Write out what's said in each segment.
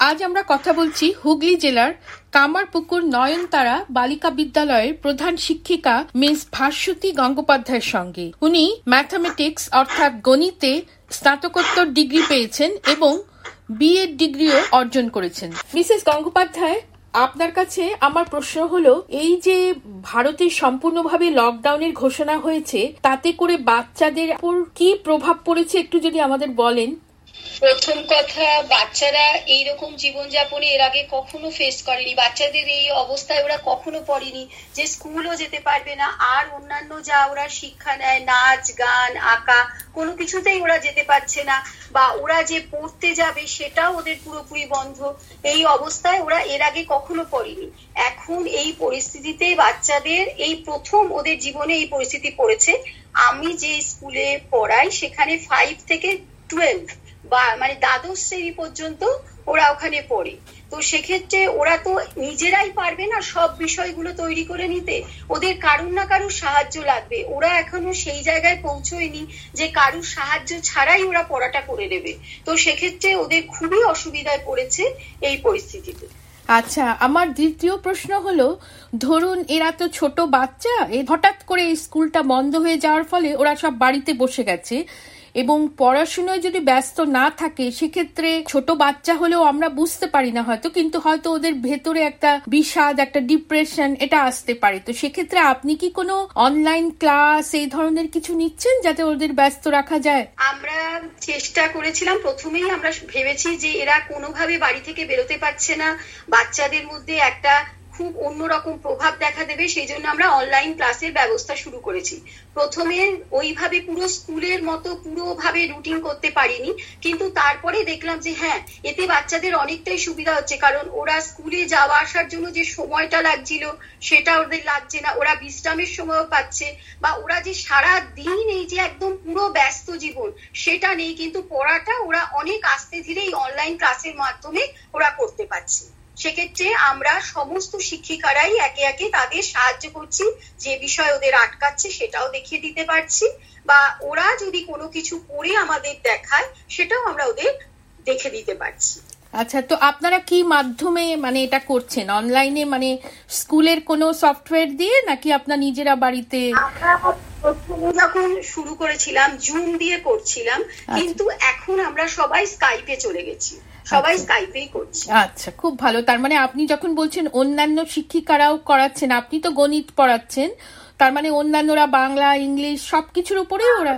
আজ আমরা কথা বলছি হুগলি জেলার কামারপুকুর নয়নতারা বালিকা বিদ্যালয়ের প্রধান শিক্ষিকা মিস ভাস্বতী গঙ্গোপাধ্যায়ের সঙ্গে। উনি ম্যাথামেটিক্স অর্থাৎ গণিতে স্নাতকোত্তর ডিগ্রি পেয়েছেন এবং বিএড ডিগ্রিও অর্জন করেছেন। মিসেস গঙ্গোপাধ্যায়, আপনার কাছে আমার প্রশ্ন হলো, এই যে ভারতে সম্পূর্ণভাবে লকডাউনের ঘোষণা হয়েছে, তাতে করে বাচ্চাদের উপর কি প্রভাব পড়েছে একটু যদি আমাদের বলেন। প্রথম কথা, বাচ্চারা এইরকম জীবনযাপনে এর আগে কখনো ফেস করেনি। বাচ্চাদের এই অবস্থায় ওরা কখনো পড়েনি যে স্কুলও যেতে পারবে না, আর অন্যান্য যা ওরা শিক্ষা নেয়, নাচ গান আঁকা, কোনো কিছুতেই ওরা যেতে পারছে না, বা ওরা যে পড়তে যাবে সেটাও ওদের পুরোপুরি বন্ধ। এই অবস্থায় ওরা এর আগে কখনো পড়েনি। এখন এই পরিস্থিতিতে বাচ্চাদের এই প্রথম ওদের জীবনে এই পরিস্থিতি পড়েছে। আমি যে স্কুলে পড়াই সেখানে 5 থেকে 12 বা মানে দ্বাদশ শ্রেণী পর্যন্ত ওরা ওখানে পড়ে। তো সেক্ষেত্রে ওরা তো নিজেরাই পারবে না সব বিষয়গুলো তৈরি করে নিতে, ওদের কারুর না কারুর সাহায্য লাগবে। ওরা এখনো সেই জায়গায় পৌঁছয়নি যে কারুর সাহায্য ছাড়াই ওরা পড়াটা করে নেবে। তো সেক্ষেত্রে ওদের খুবই অসুবিধায় পড়েছে এই পরিস্থিতিতে। আচ্ছা, আমার দ্বিতীয় প্রশ্ন হলো, ধরুন এরা তো ছোট বাচ্চা, হঠাৎ করে স্কুলটা বন্ধ হয়ে যাওয়ার ফলে ওরা সব বাড়িতে বসে গেছে এবং পড়াশোনায় যদি ব্যস্ত না থাকে, সেক্ষেত্রে ছোট বাচ্চা হলেও আমরা বুঝতে পারি না হয়তো, কিন্তু হয়তো ওদের ভেতরে একটা বিষাদ, একটা ডিপ্রেশন এটা আসতে পারে। তো সেক্ষেত্রে আপনি কি কোনো অনলাইন ক্লাস এই ধরনের কিছু নিচ্ছেন যাতে ওদের ব্যস্ত রাখা যায়? আমরা চেষ্টা করেছিলাম, প্রথমেই আমরা ভেবেছি যে এরা কোনোভাবে বাড়ি থেকে বেরোতে পারছে না, বাচ্চাদের মধ্যে একটা খুব অন্যরকম প্রভাব দেখা দেবে, সেই জন্য আমরা অনলাইন ক্লাসের ব্যবস্থা শুরু করেছি। প্রথমে ওইভাবে পুরো স্কুলের মতো পুরোভাবে রুটিন করতে পারিনি, কিন্তু তারপরে দেখলাম যে হ্যাঁ, এতে বাচ্চাদের অনেকটাই সুবিধা হচ্ছে, কারণ ওরা স্কুলে যাওয়া আসার জন্য যে সময়টা লাগছিল সেটা ওদের লাগছে না, ওরা বিশ্রামের সময়ও পাচ্ছে, বা ওরা যে সারা দিন এই যে একদম পুরো ব্যস্ত জীবন সেটা নেই, কিন্তু পড়াটা ওরা অনেক আস্তে ধীরে এই অনলাইন ক্লাসের মাধ্যমে ওরা করতে পারছে। সেক্ষেত্রে আমরা সমস্ত শিক্ষিকারাই একে একে তাদের সাহায্য করছি, যে বিষয় ওদের আটকাচ্ছে সেটাও দেখিয়ে দিতে পারছি, বা ওরা যদি কোনো কিছু করে আমাদের দেখায় সেটাও আমরা ওদের দেখে দিতে পারছি। আচ্ছা, তো আপনারা কি মাধ্যমে মানে এটা করছেন? অনলাইনে মানে স্কুলের কোনো সফটওয়্যার দিয়ে, নাকি আপনারা নিজেরা বাড়িতে? আমরা প্রথমে যখন শুরু করেছিলাম জুম দিয়ে করছিলাম, কিন্তু এখন আমরা সবাই স্কাইপে চলে গেছি, সবাই স্কাইপেই করছি। আচ্ছা, খুব ভালো। তার মানে আপনি যখন বলছেন অন্যান্য শিক্ষিকারাও করাচ্ছেন, আপনি তো গণিত পড়াচ্ছেন, তার মানে অন্যান্যরা বাংলা, ইংলিশ সবকিছুর উপরেই ওরা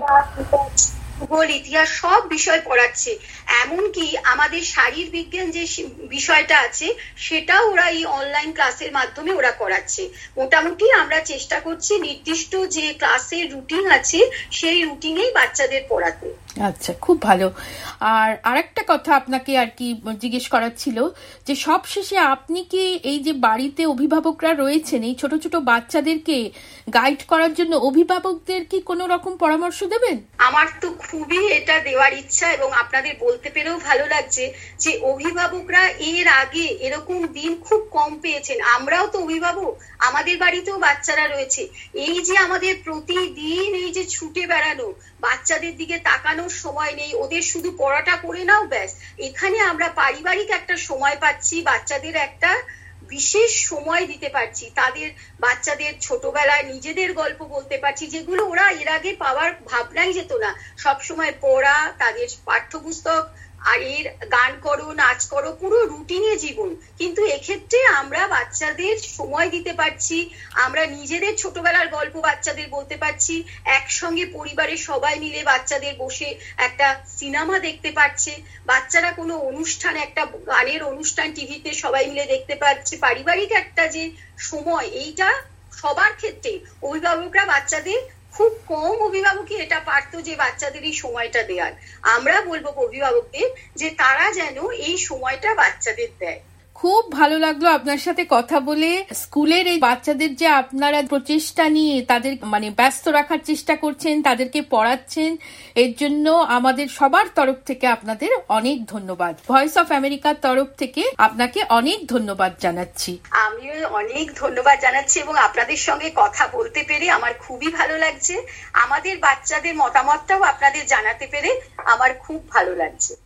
ভূগোল, ইতিহাস সব বিষয় পড়াচ্ছে। এমনকি আমাদের শারীরবিজ্ঞান যে বিষয়টা আছে সেটাও ওরা এই অনলাইন ক্লাসের মাধ্যমে ওরা করাচ্ছে। মোটামুটি আমরা চেষ্টা করছি নির্দিষ্ট যে ক্লাসের রুটিন আছে সেই রুটিনেই বাচ্চাদের পড়াতে। আচ্ছা, খুব ভালো। আর আরেকটা কথা আপনাকে আর কি জিজ্ঞেস করার ছিল, যে সবশেষে আপনি কি এই যে বাড়িতে অভিভাবকরা রয়েছেন, এই ছোট ছোট বাচ্চাদেরকে গাইড করার জন্য অভিভাবকদের কি কোনো রকম পরামর্শ দেবেন? আমার তো খুবই এটা দেওয়ার ইচ্ছা, এবং আপনাদের বলতে পেরেও ভালো লাগছে যে অভিভাবকরা এর আগে এরকম দিন খুব কম পেয়েছেন। আমরাও তো অভিভাবক, আমাদের বাড়িতেও বাচ্চারা রয়েছে। এই যে আমাদের প্রতিদিন এই যে ছুটে বেড়ানো, বাচ্চাদের দিকে তাকানোর সময় নেই, ওদের শুধু পড়াটা করে নাও ব্যাস। এখানে আমরা পারিবারিক একটা সময় পাচ্ছি, বাচ্চাদের একটা বিশেষ সময় দিতে পারছি, তাদের বাচ্চাদের ছোটবেলায় নিজেদের গল্প বলতে পারছি, যেগুলো ওরা এর আগে পাওয়ার ভাবনাই যেত না। সবসময় পড়া, তাদের পাঠ্যপুস্তক, আর এর গান করো, নাচ করো, পুরো রুটিনে জীবন। কিন্তু এক্ষেত্রে আমরা বাচ্চাদের সময় দিতে পারছি, আমরা নিজেদের ছোটবেলার গল্প বাচ্চাদের বলতে পারছি, একসঙ্গে পরিবারের সবাই মিলে বাচ্চাদের বসে একটা সিনেমা দেখতে পারছে, বাচ্চারা কোনো অনুষ্ঠান, একটা গানের অনুষ্ঠান টিভিতে সবাই মিলে দেখতে পাচ্ছে, পারিবারিক একটা যে সময়, এইটা সবার ক্ষেত্রে অভিভাবকরা বাচ্চাদের খুব কম অভিভাবকই এটা পারতো যে বাচ্চাদের এই সময়টা দেওয়ার। আমরা বলবো অভিভাবকদের যে তারা যেন এই সময়টা বাচ্চাদের দেয়। খুব ভালো লাগলো আপনার সাথে কথা বলে। স্কুলের এই বাচ্চাদের যে আপনারা প্রচেষ্টা নিয়ে তাদের মানে ব্যস্ত রাখার চেষ্টা করছেন, তাদেরকে পড়াচ্ছেন, এর জন্য আমাদের সবার তরফ থেকে আপনাদের অনেক ধন্যবাদ। ভয়েস অফ আমেরিকার তরফ থেকে আপনাকে অনেক ধন্যবাদ জানাচ্ছি। আমিও অনেক ধন্যবাদ জানাচ্ছি, এবং আপনাদের সঙ্গে কথা বলতে পেরে আমার খুবই ভালো লাগছে। আমাদের বাচ্চাদের মতামতটাও আপনাদের জানাতে পেরে আমার খুব ভালো লাগছে।